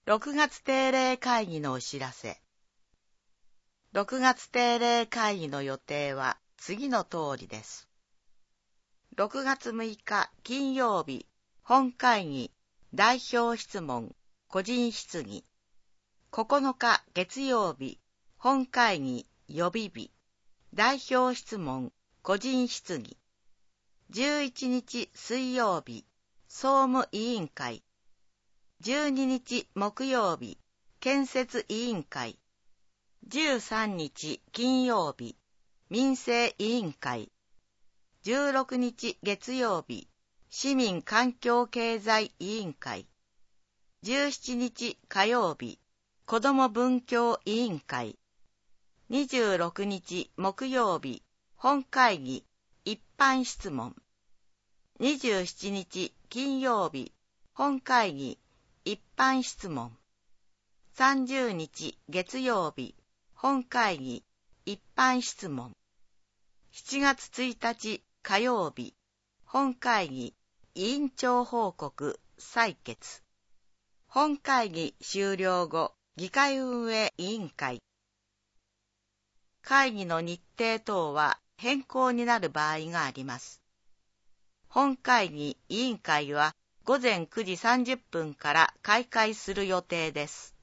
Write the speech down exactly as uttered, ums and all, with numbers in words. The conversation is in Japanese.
ろくがつ定例会議のお知らせ。ろくがつ定例会議の予定は次の通りです。ろくがつむいか金曜日、本会議、代表質問、個人質疑。ここのか月曜日、本会議、予備日、代表質問、個人質疑。じゅういちにち水曜日、総務委員会。じゅうににち木曜日、建設委員会。じゅうさんにち金曜日、民生委員会。じゅうろくにち月曜日、市民環境経済委員会。じゅうしちにち火曜日、子ども文教委員会。にじゅうろくにち木曜日、本会議、一般質問。にじゅうしちにち金曜日、本会議、一般質問。さんじゅうにち月曜日、本会議、一般質問。しちがつついたち火曜日、本会議、委員長報告、採決。本会議終了後、議会運営委員会。会議の日程等は変更になる場合があります。本会議委員会は午前くじさんじゅっぷんから開会する予定です。